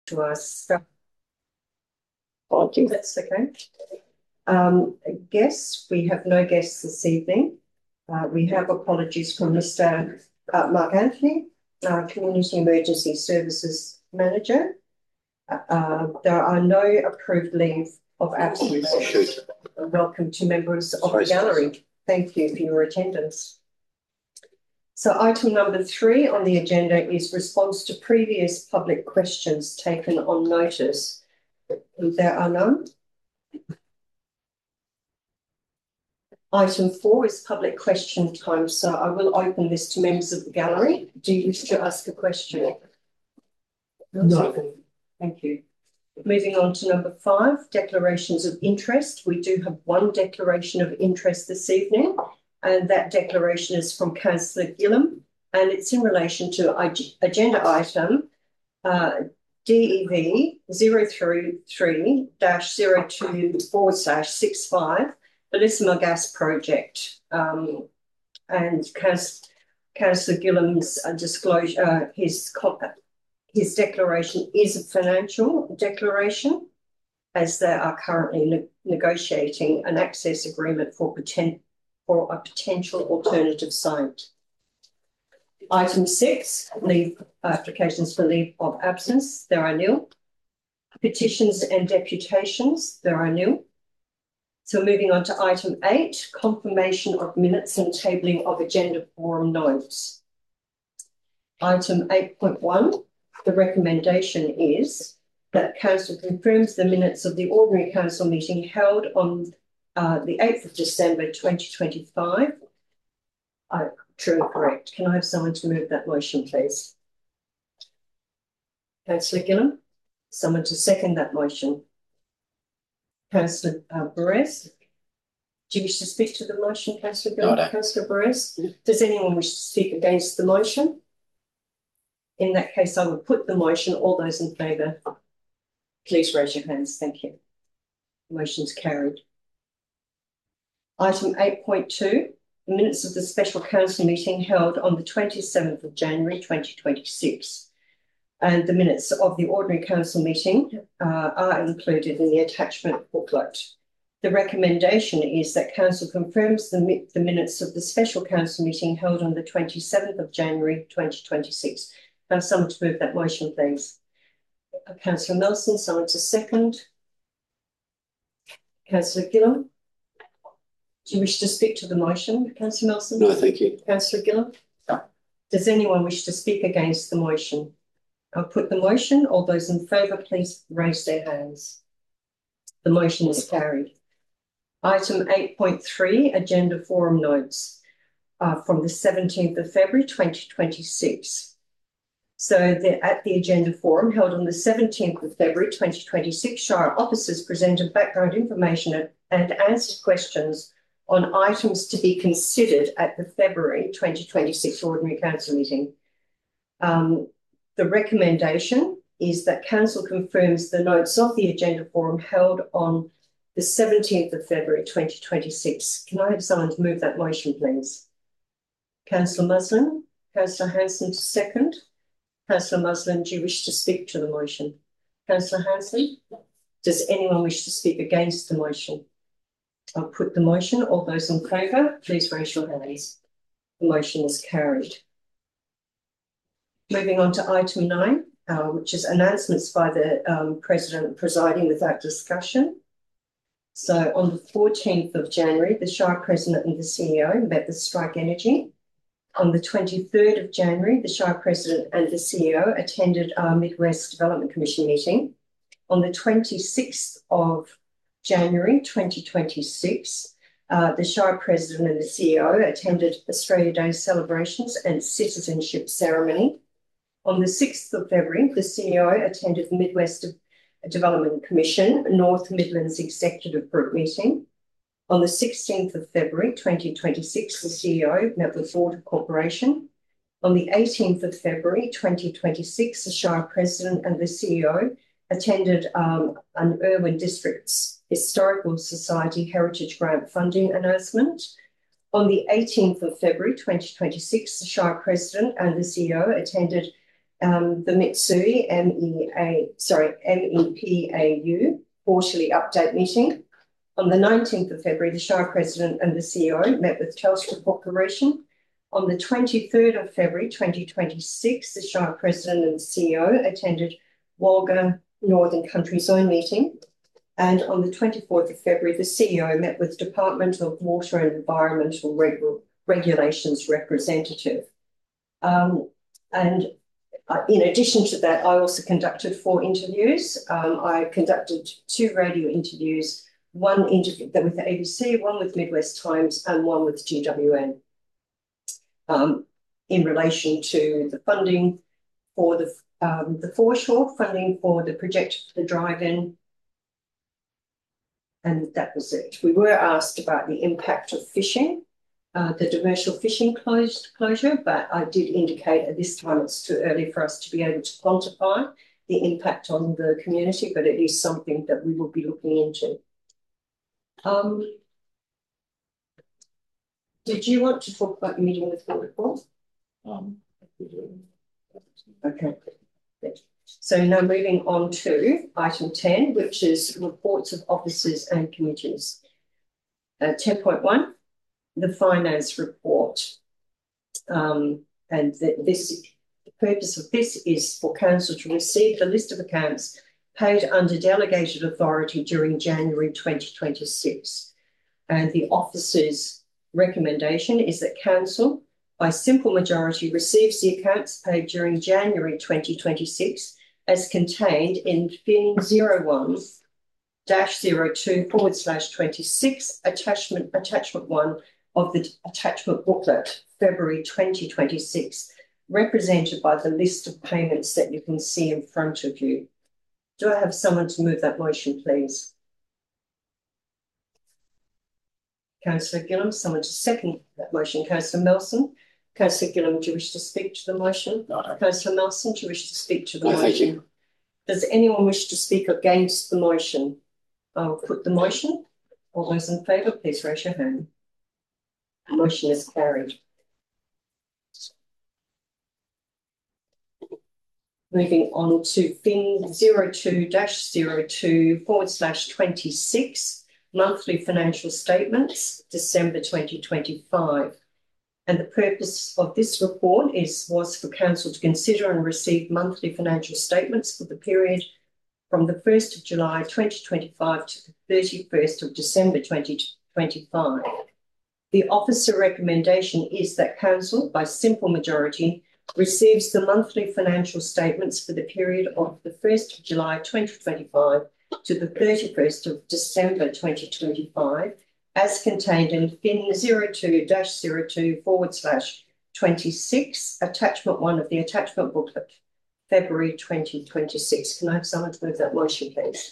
to us. That's okay. Guests, we have no guests this evening. We have apologies from Mr. Mark Anthony, Community Emergency Services Manager. There are no approved leave of absence. Welcome to members of the gallery. Thank you for your attendance. So item number 3 on the agenda is response to previous public questions taken on notice. There are none. Item 4 is public question time, so I will open this to members of the gallery. Do you wish to ask a question? No. Thank you. Moving on to number 5, declarations of interest. We do have one declaration of interest this evening, and that declaration is from Councillor Gillam, and it's in relation to agenda item DEV 033-02/65, Bellissima Gas Project. And Councillor Gillam's disclosure, his declaration is a financial declaration, as they are currently negotiating an access agreement for a potential alternative site. Item 6, leave applications for leave of absence. There are nil. Petitions and deputations. There are nil. So moving on to item 8, confirmation of minutes and tabling of agenda forum notes. Item 8.1, the recommendation is that Council confirms the minutes of the ordinary council meeting held on the 8th of December 2025. True and correct. Can I have someone to move that motion, please? Councillor Gillam. Someone to second that motion. Councillor Perez. Do you wish to speak to the motion, Councillor Gillam? No. Councillor Perez. Does anyone wish to speak against the motion? In that case, I will put the motion. All those in favour, please raise your hands. Thank you. Motion's carried. Item 8.2, the minutes of the special council meeting held on the 27th of January 2026. And the minutes of the ordinary council meeting are included in the attachment booklet. The recommendation is that council confirms the minutes of the special council meeting held on the 27th of January 2026. Now, someone to move that motion, please. Councillor Nelson, someone to second. Councillor Gillam. Do you wish to speak to the motion, Councillor Nelson? No, thank you. Councillor Gillam? No. Does anyone wish to speak against the motion? I'll put the motion. All those in favour, please raise their hands. The motion is carried. Item 8.3, agenda forum notes from the 17th of February 2026. So at the agenda forum held on the 17th of February 2026, Shire officers presented background information and answered questions on items to be considered at the February 2026 Ordinary Council meeting. The recommendation is that Council confirms the notes of the agenda forum held on the 17th of February 2026. Can I have someone to move that motion, please? Councillor Muslin. Councillor Hanson to second. Councillor Muslin, do you wish to speak to the motion? Councillor Hanson? Does anyone wish to speak against the motion? I'll put the motion. All those in favour, please raise your hands. The motion is carried. Moving on to item 9, which is announcements by the President presiding without discussion. So on the 14th of January, the Shire President and the CEO met with Strike Energy. On the 23rd of January, the Shire President and the CEO attended our Midwest Development Commission meeting. On the 26th of January 2026, the Shire President and the CEO attended Australia Day celebrations and citizenship ceremony. On the 6th of February, the CEO attended the Midwest Development Commission North Midlands Executive Group meeting. On the 16th of February 2026, the CEO met with Water Corporation. On the 18th of February 2026, the Shire President and the CEO attended an Irwin District's Historical Society Heritage Grant funding announcement. On the 18th of February 2026, the Shire President and the CEO attended the Mitsui MEPAU quarterly update meeting. On the 19th of February, the Shire President and the CEO met with Telstra Corporation. On the 23rd of February 2026, the Shire President and the CEO attended Wagga Northern Country Zone meeting. And on the 24th of February, the CEO met with Department of Water and Environmental Regulations representative. In addition to that, I also conducted 4 interviews. I conducted 2 radio interviews, one interview with the ABC, one with Midwest Times, and one with GWN, in relation to the funding for the foreshore, funding for the project for the drive-in, and that was it. We were asked about the impact of fishing, the commercial fishing closure, but I did indicate at this time it's too early for us to be able to quantify the impact on the community, but it is something that we will be looking into. Did you want to talk about the meeting with Board report? Okay. So now moving on to item 10, which is reports of officers and committees. 10.1, the finance report. The purpose of this is for Council to receive the list of accounts paid under delegated authority during January 2026. And the officer's recommendation is that Council, by simple majority, receives the accounts paid during January 2026 as contained in FIN 01-02/26, attachment 1 of the attachment booklet, February 2026, represented by the list of payments that you can see in front of you. Do I have someone to move that motion, please? Councillor Gillam, someone to second that motion. Councillor Melson. Councillor Gillam, do you wish to speak to the motion? No. Councillor Melson, do you wish to speak to the motion? Thank you. Does anyone wish to speak against the motion? I'll put the motion. All those in favour, please raise your hand. The motion is carried. Moving on to FIN 02-02/26, monthly financial statements, December 2025. And the purpose of this report was for Council to consider and receive monthly financial statements for the period from the 1st of July 2025 to the 31st of December 2025. The officer recommendation is that Council, by simple majority, receives the monthly financial statements for the period of the 1st of July 2025 to the 31st of December 2025, as contained in FIN 02-02/26, attachment 1 of the attachment booklet, February 2026. Can I have someone to move that motion, please?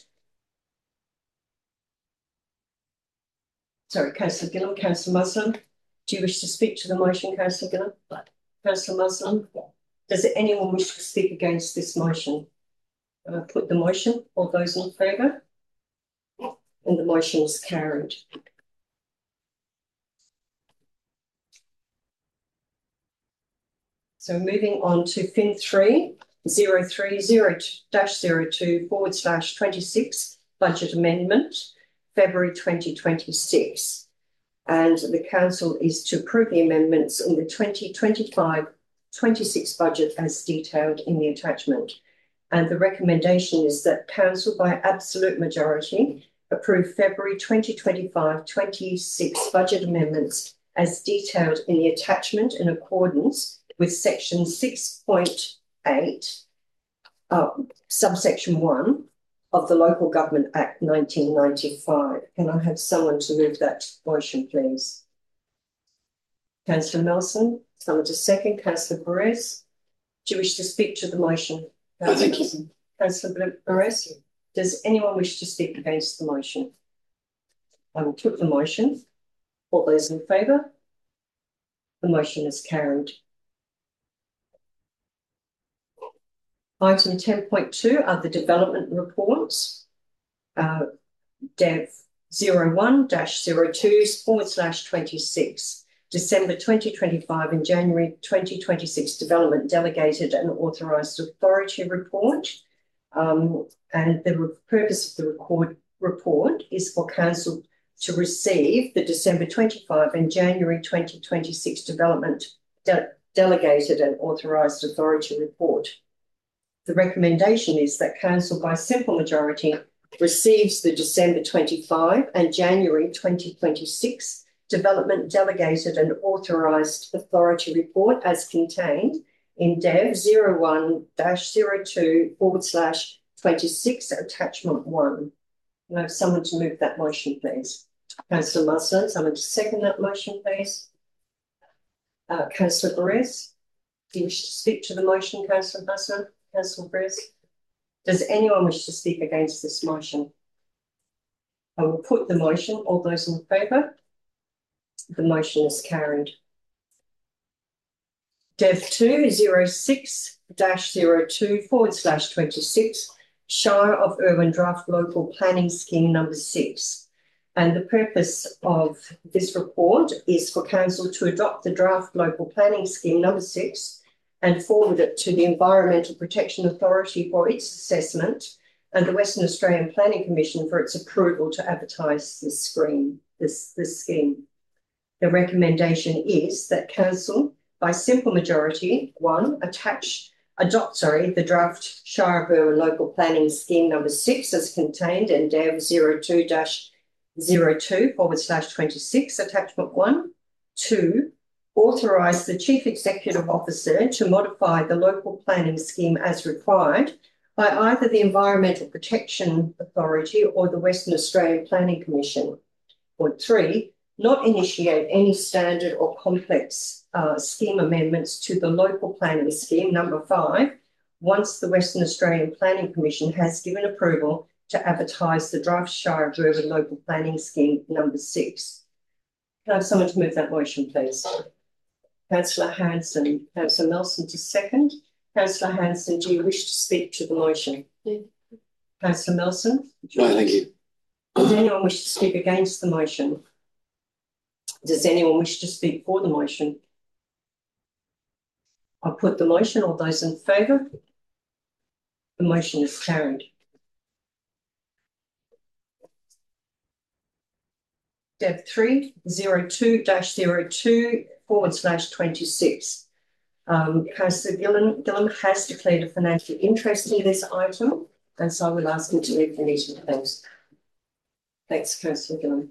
Sorry, Councillor Gillam. Councillor Muslim, do you wish to speak to the motion, Councillor Gillam? No. Councillor Muslim? No. Does anyone wish to speak against this motion? Put the motion. All those in favour? And the motion is carried. So moving on to FIN 3-03-02/26, budget amendment, February 2026. And the Council is to approve the amendments in the 2025-26 budget as detailed in the attachment. And the recommendation is that Council, by absolute majority, approve February 2025-26 budget amendments as detailed in the attachment in accordance with section 6.8, subsection 1 of the Local Government Act 1995. Can I have someone to move that motion, please? Councillor Melson, someone to second. Councillor Perez, do you wish to speak to the motion? Councillor Perez, does anyone wish to speak against the motion? I will put the motion. All those in favour? The motion is carried. Item 10.2 are the development reports. Dev 01-02/26, December 2025 and January 2026 Development Delegated and Authorised Authority Report. And the purpose of the report is for Council to receive the December 25 and January 2026 Development Delegated and Authorised Authority Report. The recommendation is that Council, by simple majority, receives the December 25 and January 2026 Development Delegated and Authorised Authority Report as contained in DEV 01-02/26 Attachment 1. Can I have someone to move that motion, please? Councillor Musselin, someone to second that motion, please. Councillor Perez, do you wish to speak to the motion, Councillor Musselin? Councillor Perez? Does anyone wish to speak against this motion? I will put the motion. All those in favour? The motion is carried. DEV 206-02/26, Shire of Irwin Draft Local Planning Scheme number 6. And the purpose of this report is for Council to adopt the Draft Local Planning Scheme number 6 and forward it to the Environmental Protection Authority for its assessment and the Western Australian Planning Commission for its approval to advertise this scheme. The recommendation is that Council, by simple majority, adopt the draft Shire of Irwin Local Planning Scheme number 6 as contained in DEV 02-02/26 Attachment 1. 2. Authorise the Chief Executive Officer to modify the local planning scheme as required by either the Environmental Protection Authority or the Western Australian Planning Commission. Or 3. Not initiate any standard or complex scheme amendments to the local planning scheme number 5 once the Western Australian Planning Commission has given approval to advertise the draft Shire of Irwin Local Planning Scheme number 6. Can I have someone to move that motion, please? Councillor Hanson. Councillor Nelson to second. Councillor Hanson, do you wish to speak to the motion? Yeah. Councillor Nelson? No, thank you. Does anyone wish to speak against the motion? Does anyone wish to speak for the motion? I'll put the motion. All those in favour? The motion is carried. DEV 3-02-02/26. Councillor Gillam has declared a financial interest in this item, and so I will ask him to leave the meeting. Thanks. Thanks, Councillor Gillam.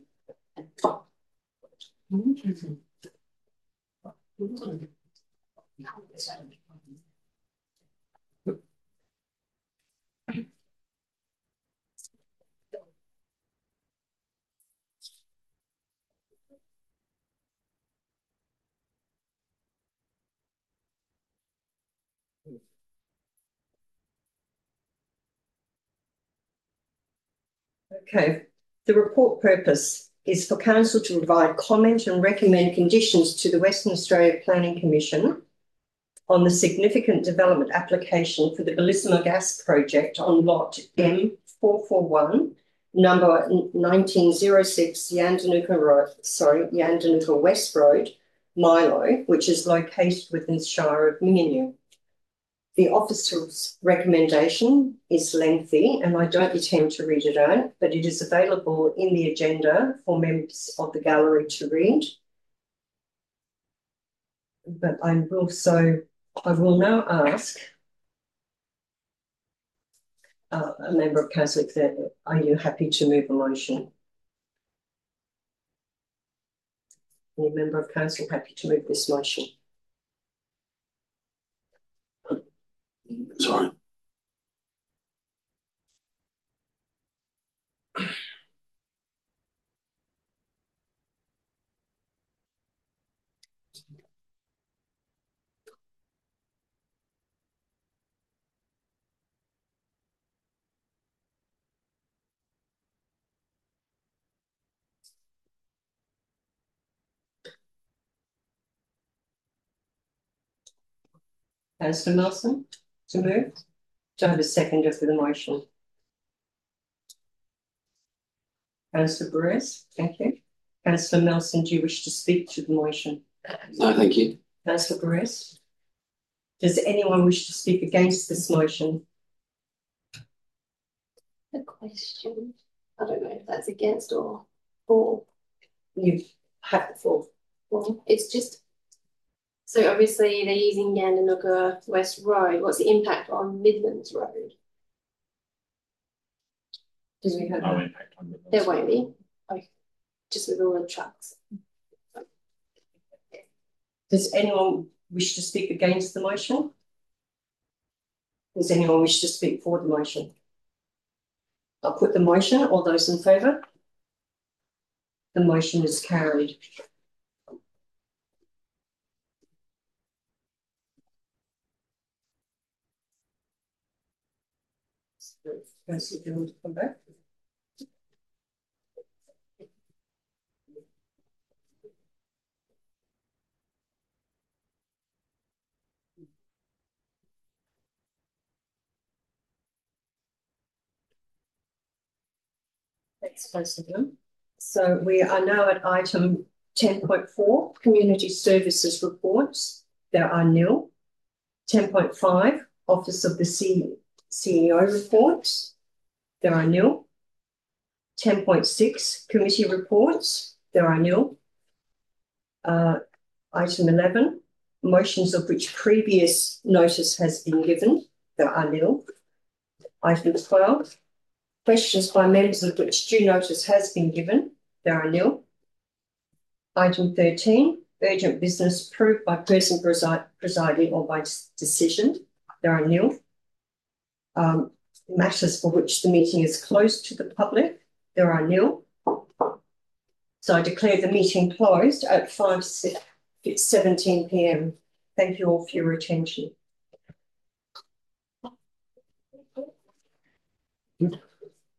Okay, the report purpose is for Council to provide comment and recommend conditions to the Western Australia Planning Commission on the significant development application for the Bellissima Gas Project on lot M441, number 1906 Yandanuka West Road, Milo, which is located within the Shire of Mingenew. The officer's recommendation is lengthy and I don't intend to read it out, but it is available in the agenda for members of the gallery to read. But I will now ask a member of council, are you happy to move a motion? Any member of council happy to move this motion? Sorry. Councillor Nelson, to move? Do I have a seconder for the motion? Councillor Perez, thank you. Councillor Melson, do you wish to speak to the motion? No, thank you. Councillor Perez? Does anyone wish to speak against this motion? A question. I don't know if that's against or for. You have the floor. Well, it's just, so obviously they're using Gandanuka West Road. What's the impact on Midlands Road? Do we have No impact on the. There won't be. Okay. Just with all the trucks. Does anyone wish to speak against the motion? Does anyone wish to speak for the motion? I'll put the motion. All those in favour? The motion is carried. Councillor, do you want to come back? Thanks, Councillor. So we are now at item 10.4, Community Services Reports. There are nil. 10.5, Office of the CEO Reports. There are nil. 10.6, Committee Reports. There are nil. Item 11, motions of which previous notice has been given. There are nil. Item 12, questions by members of which due notice has been given. There are nil. Item 13, urgent business approved by person presiding or by decision. There are nil. Matters for which the meeting is closed to the public. There are nil. So I declare the meeting closed at 5:17 p.m. Thank you all for your attention. Good.